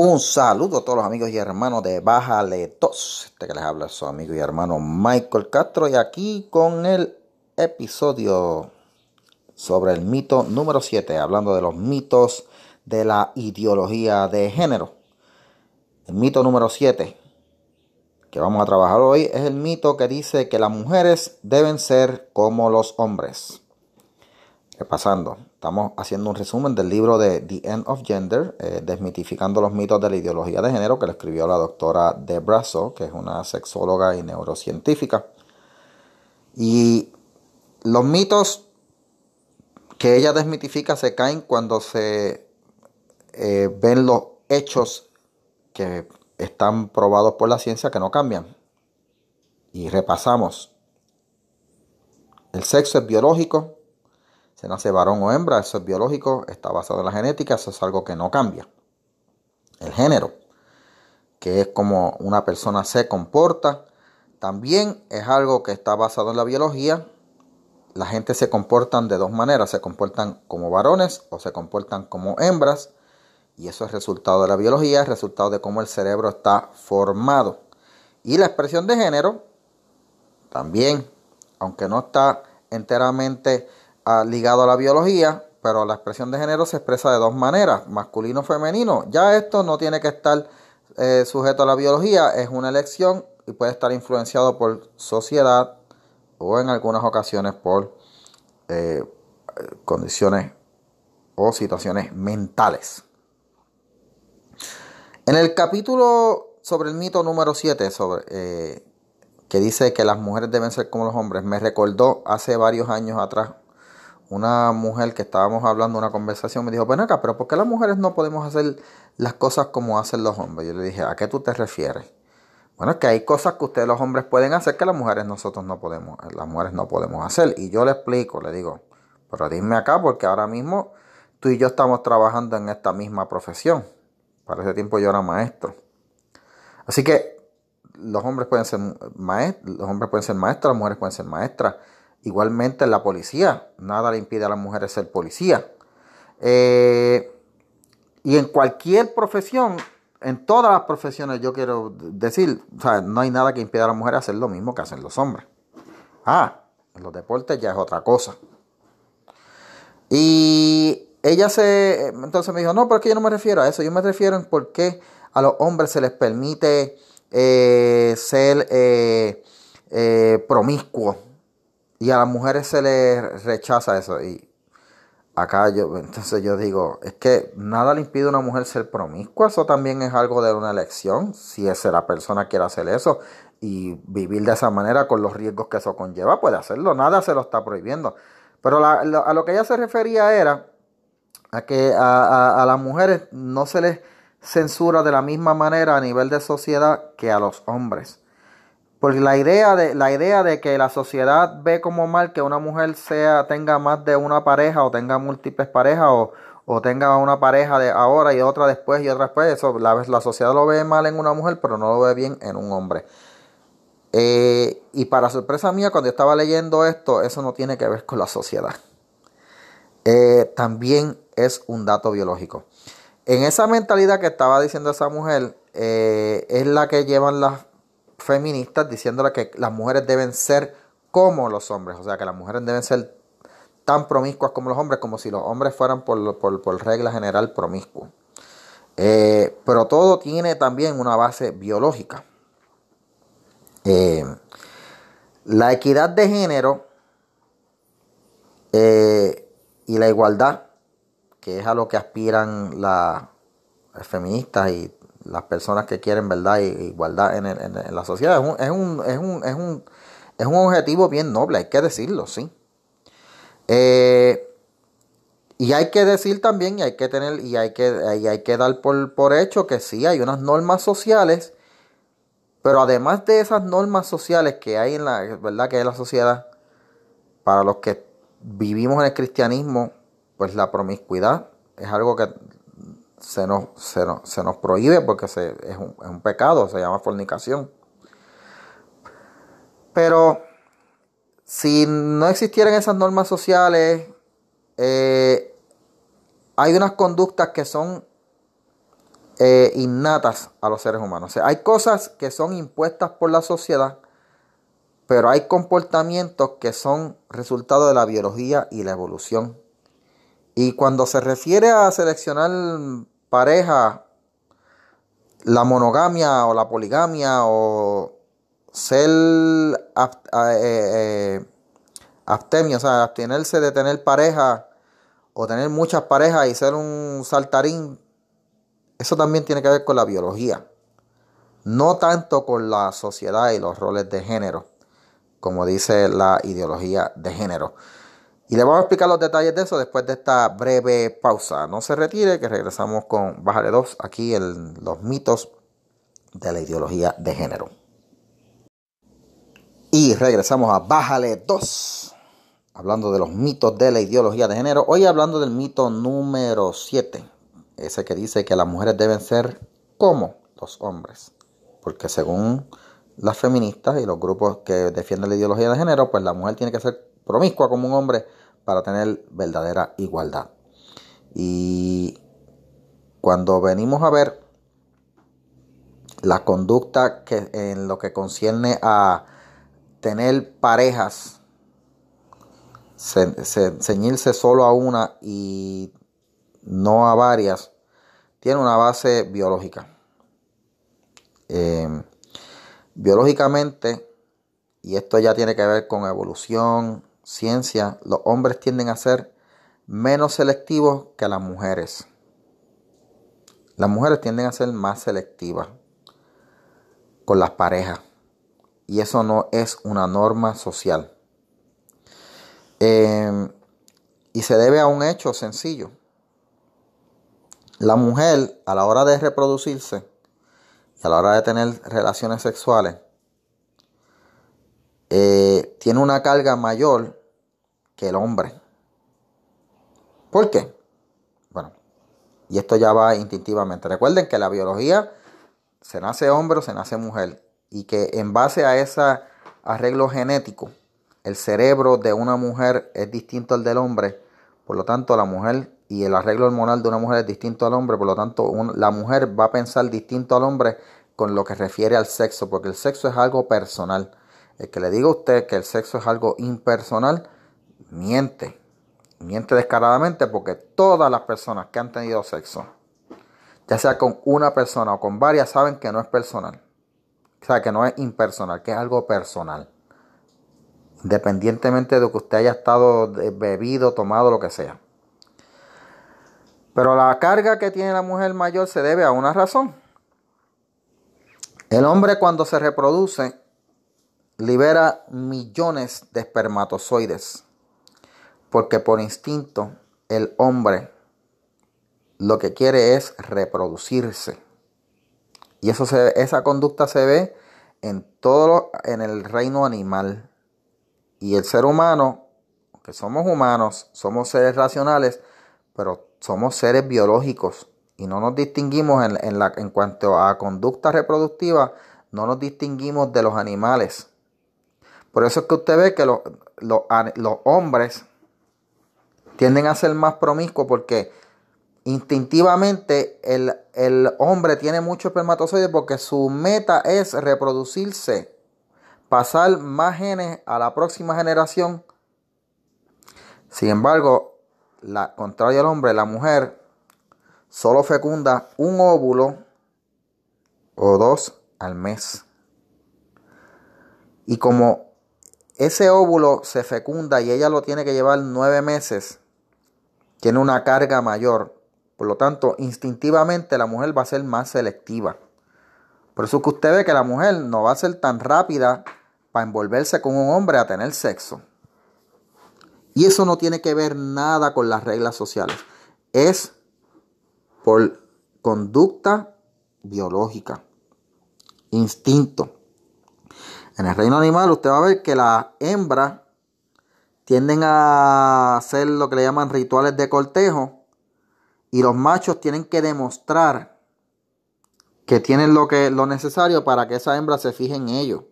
Un saludo a todos los amigos y hermanos de Bájale Tos. Este que les habla es su amigo y hermano Michael Castro. Y aquí con el episodio sobre el mito número 7, hablando de los mitos de la ideología de género. El mito número 7 que vamos a trabajar hoy es el mito que dice que las mujeres deben ser como los hombres. Repasando, estamos haciendo un resumen del libro de The End of Gender, desmitificando los mitos de la ideología de género, que lo escribió la doctora Debra Soh, que es una sexóloga y neurocientífica. Y los mitos que ella desmitifica se caen cuando se ven los hechos que están probados por la ciencia que no cambian. Y repasamos. El sexo es biológico. Se nace varón o hembra, eso es biológico, está basado en la genética, eso es algo que no cambia. El género, que es como una persona se comporta, también es algo que está basado en la biología. La gente se comportan de dos maneras, se comportan como varones o se comportan como hembras, y eso es resultado de la biología, es resultado de cómo el cerebro está formado. Y la expresión de género, también, aunque no está enteramente ligado a la biología, pero la expresión de género se expresa de dos maneras, masculino o femenino. Ya esto no tiene que estar sujeto a la biología, es una elección y puede estar influenciado por sociedad o en algunas ocasiones por condiciones o situaciones mentales. En el capítulo sobre el mito número 7, que dice que las mujeres deben ser como los hombres, me recordó hace varios años atrás una mujer que estábamos hablando, una conversación, me dijo, ven acá, pero ¿por qué las mujeres no podemos hacer las cosas como hacen los hombres? Yo le dije, ¿a qué tú te refieres? Bueno, es que hay cosas que ustedes los hombres pueden hacer que las mujeres las mujeres no podemos hacer. Y yo le explico, le digo, pero dime acá porque ahora mismo tú y yo estamos trabajando en esta misma profesión. Para ese tiempo yo era maestro. Así que los hombres pueden ser maestros, las mujeres pueden ser maestras. Igualmente en la policía, nada le impide a las mujeres ser policía. Y en cualquier profesión, en todas las profesiones, yo quiero decir, o sea, no hay nada que impida a las mujeres hacer lo mismo que hacen los hombres. En los deportes ya es otra cosa. Y entonces me dijo, no, pero es que yo no me refiero a eso, yo me refiero en por qué a los hombres se les permite ser promiscuos y a las mujeres se les rechaza eso. Y entonces yo digo, es que nada le impide a una mujer ser promiscua, eso también es algo de una elección, si la persona quiere hacer eso y vivir de esa manera con los riesgos que eso conlleva, puede hacerlo, nada se lo está prohibiendo. Pero a lo que ella se refería era a que a las mujeres no se les censura de la misma manera a nivel de sociedad que a los hombres. Porque la idea de que la sociedad ve como mal que una mujer tenga más de una pareja o tenga múltiples parejas o tenga una pareja de ahora y otra después y otra después, eso la sociedad lo ve mal en una mujer, pero no lo ve bien en un hombre. Y para sorpresa mía, cuando yo estaba leyendo esto, eso no tiene que ver con la sociedad. También es un dato biológico. En esa mentalidad que estaba diciendo esa mujer, es la que llevan las feministas diciéndole que las mujeres deben ser como los hombres, o sea que las mujeres deben ser tan promiscuas como los hombres, como si los hombres fueran por regla general promiscuos. Pero todo tiene también una base biológica. La equidad de género y la igualdad, que es a lo que aspiran las feministas y las personas que quieren verdad y igualdad en la sociedad, es un objetivo bien noble, hay que decirlo, sí. Y hay que decir también, y hay que dar por hecho que sí, hay unas normas sociales, pero además de esas normas sociales que hay en la sociedad, para los que vivimos en el cristianismo, pues la promiscuidad es algo que se nos prohíbe porque es un pecado, se llama fornicación. Pero si no existieran esas normas sociales, hay unas conductas que son innatas a los seres humanos. O sea, hay cosas que son impuestas por la sociedad, pero hay comportamientos que son resultado de la biología y la evolución. Y cuando se refiere a seleccionar pareja, la monogamia o la poligamia o ser abstemio, o sea, abstenerse de tener pareja o tener muchas parejas y ser un saltarín, eso también tiene que ver con la biología, no tanto con la sociedad y los roles de género, como dice la ideología de género. Y le vamos a explicar los detalles de eso después de esta breve pausa. No se retire, que regresamos con Bájale 2 aquí en los mitos de la ideología de género. Y regresamos a Bájale 2, hablando de los mitos de la ideología de género. Hoy hablando del mito número 7, ese que dice que las mujeres deben ser como los hombres. Porque según las feministas y los grupos que defienden la ideología de género, pues la mujer tiene que ser promiscua como un hombre para tener verdadera igualdad. Y cuando venimos a ver la conducta que en lo que concierne a tener parejas, ceñirse solo a una y no a varias, tiene una base biológica. Biológicamente, y esto ya tiene que ver con evolución, ciencia, los hombres tienden a ser menos selectivos que las mujeres. Las mujeres tienden a ser más selectivas con las parejas. Y eso no es una norma social. Y se debe a un hecho sencillo. La mujer, a la hora de reproducirse y a la hora de tener relaciones sexuales, tiene una carga mayor que el hombre. ¿Por qué? Bueno, y esto ya va instintivamente. Recuerden que la biología se nace hombre o se nace mujer. Y que en base a ese arreglo genético, el cerebro de una mujer es distinto al del hombre. Por lo tanto, la mujer y el arreglo hormonal de una mujer es distinto al hombre. Por lo tanto, la mujer va a pensar distinto al hombre con lo que refiere al sexo. Porque el sexo es algo personal. El que le diga a usted que el sexo es algo impersonal, miente. Miente descaradamente, porque todas las personas que han tenido sexo, ya sea con una persona o con varias, saben que no es personal. O sea, que no es impersonal, que es algo personal. Independientemente de que usted haya estado bebido, tomado, lo que sea. Pero la carga que tiene la mujer mayor se debe a una razón. El hombre, cuando se reproduce, libera millones de espermatozoides. Porque por instinto, el hombre lo que quiere es reproducirse. Y esa conducta se ve en en el reino animal. Y el ser humano, que somos humanos, somos seres racionales, pero somos seres biológicos. Y no nos distinguimos en cuanto a conducta reproductiva, no nos distinguimos de los animales. Por eso es que usted ve que los hombres tienden a ser más promiscuos, porque instintivamente el hombre tiene muchos espermatozoides porque su meta es reproducirse, pasar más genes a la próxima generación. Sin embargo, contrario al hombre, la mujer solo fecunda un óvulo o dos al mes. Y como ese óvulo se fecunda y ella lo tiene que llevar 9 meses, tiene una carga mayor. Por lo tanto, instintivamente la mujer va a ser más selectiva. Por eso es que usted ve que la mujer no va a ser tan rápida para envolverse con un hombre a tener sexo. Y eso no tiene que ver nada con las reglas sociales. Es por conducta biológica, instinto. En el reino animal usted va a ver que las hembras tienden a hacer lo que le llaman rituales de cortejo. Y los machos tienen que demostrar que tienen lo necesario para que esa hembra se fije en ellos.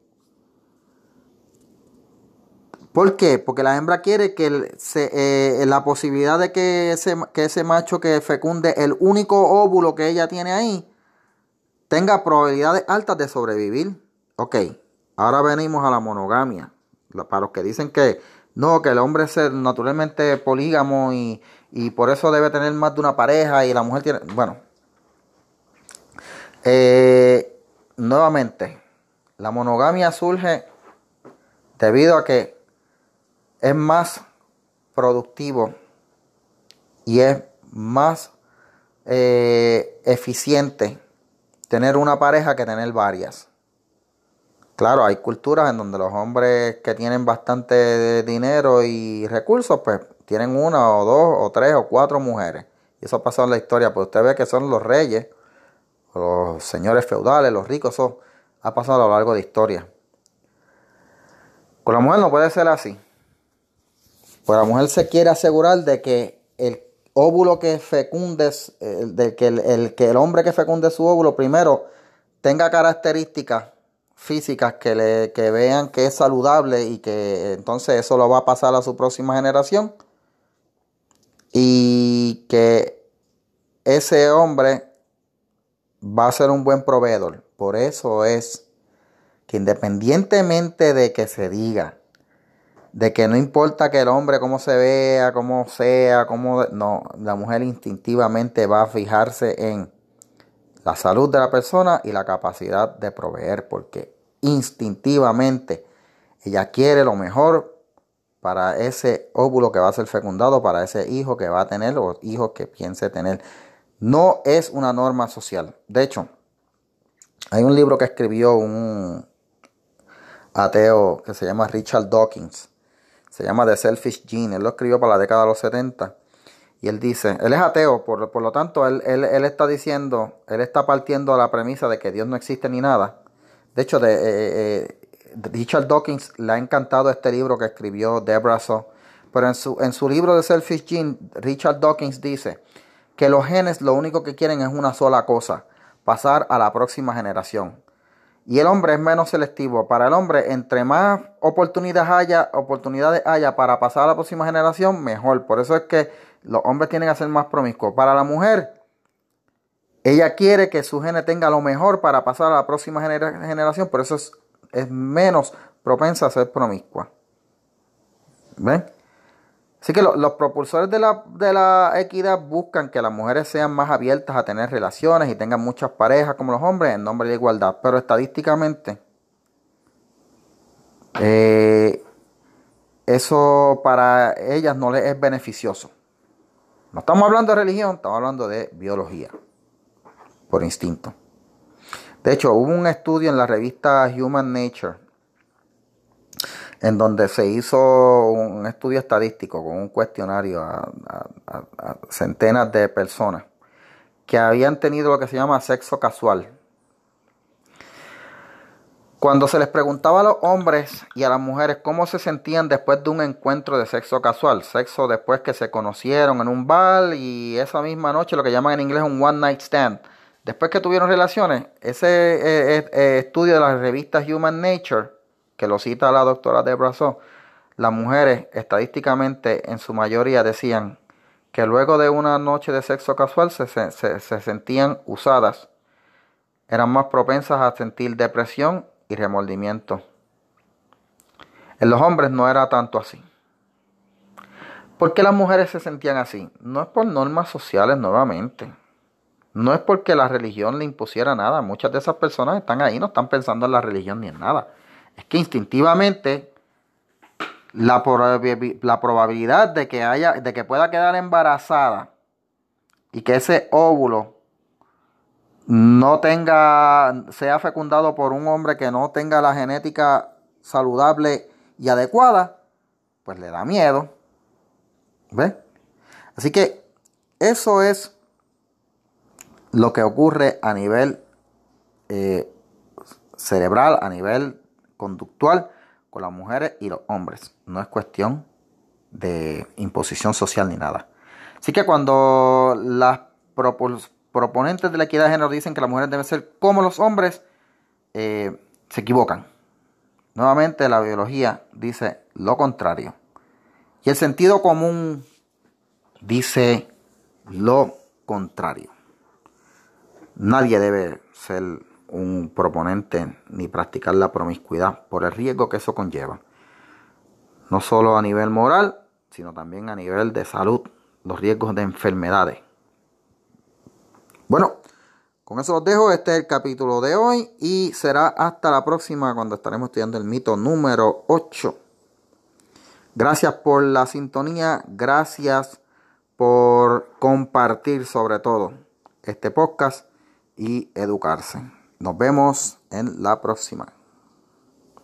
¿Por qué? Porque la hembra quiere que la posibilidad de que ese macho que fecunde el único óvulo que ella tiene ahí tenga probabilidades altas de sobrevivir. Ok, ahora venimos a la monogamia. Para los que dicen que no, que el hombre es naturalmente polígamo y por eso debe tener más de una pareja y la mujer tiene... Bueno, nuevamente, la monogamia surge debido a que es más productivo y es más eficiente tener una pareja que tener varias. Claro, hay culturas en donde los hombres que tienen bastante dinero y recursos, pues tienen una o dos o tres o cuatro mujeres. Y eso ha pasado en la historia, pues usted ve que son los reyes, los señores feudales, los ricos, eso ha pasado a lo largo de la historia. Con la mujer no puede ser así. Pues la mujer se quiere asegurar de que el óvulo que fecunde, de que el hombre que fecunde su óvulo primero tenga características físicas que vean que es saludable y que entonces eso lo va a pasar a su próxima generación y que ese hombre va a ser un buen proveedor. Por eso es que independientemente de que se diga de que no importa que el hombre cómo se vea, cómo sea, no, la mujer instintivamente va a fijarse en la salud de la persona y la capacidad de proveer, porque instintivamente ella quiere lo mejor para ese óvulo que va a ser fecundado, para ese hijo que va a tener o hijos que piense tener. No es una norma social. De hecho, hay un libro que escribió un ateo que se llama Richard Dawkins. Se llama The Selfish Gene. Él lo escribió para la década de los 70. Y él dice, él es ateo, por lo tanto, él está diciendo, él está partiendo de la premisa de que Dios no existe ni nada. De hecho, Richard Dawkins le ha encantado este libro que escribió Debra Soh. Pero en su libro The Selfish Gene, Richard Dawkins dice que los genes lo único que quieren es una sola cosa, pasar a la próxima generación. Y el hombre es menos selectivo. Para el hombre, entre más oportunidades haya para pasar a la próxima generación, mejor. Por eso es que los hombres tienen que ser más promiscuos. Para la mujer, ella quiere que su gene tenga lo mejor para pasar a la próxima generación. Por eso es menos propensa a ser promiscua. ¿Ven? Así que los propulsores de la equidad buscan que las mujeres sean más abiertas a tener relaciones y tengan muchas parejas como los hombres en nombre de la igualdad. Pero estadísticamente, eso para ellas no les es beneficioso. No estamos hablando de religión, estamos hablando de biología, por instinto. De hecho, hubo un estudio en la revista Human Nature en donde se hizo un estudio estadístico con un cuestionario a centenas de personas que habían tenido lo que se llama sexo casual. Cuando se les preguntaba a los hombres y a las mujeres cómo se sentían después de un encuentro de sexo casual, sexo después que se conocieron en un bar y esa misma noche, lo que llaman en inglés un one night stand, después que tuvieron relaciones, ese estudio de la revista Human Nature, que lo cita la doctora Debra Soh, las mujeres estadísticamente en su mayoría decían que luego de una noche de sexo casual se sentían usadas, eran más propensas a sentir depresión y remordimiento. En los hombres no era tanto así. ¿Por qué las mujeres se sentían así? No es por normas sociales nuevamente. No es porque la religión le impusiera nada. Muchas de esas personas están ahí, no están pensando en la religión ni en nada. Es que instintivamente la probabilidad de que pueda quedar embarazada y que ese óvulo sea fecundado por un hombre que no tenga la genética saludable y adecuada, pues le da miedo. ¿Ves? Así que eso es lo que ocurre a nivel cerebral, a nivel conductual con las mujeres y los hombres. No es cuestión de imposición social ni nada. Así que cuando las proponentes de la equidad de género dicen que las mujeres deben ser como los hombres, se equivocan. Nuevamente la biología dice lo contrario. Y el sentido común dice lo contrario. Nadie debe ser un proponente ni practicar la promiscuidad por el riesgo que eso conlleva. No solo a nivel moral, sino también a nivel de salud, los riesgos de enfermedades. Bueno, con eso os dejo. Este es el capítulo de hoy y será hasta la próxima cuando estaremos estudiando el mito número 8. Gracias por la sintonía, gracias por compartir sobre todo este podcast y educarse. Nos vemos en la próxima.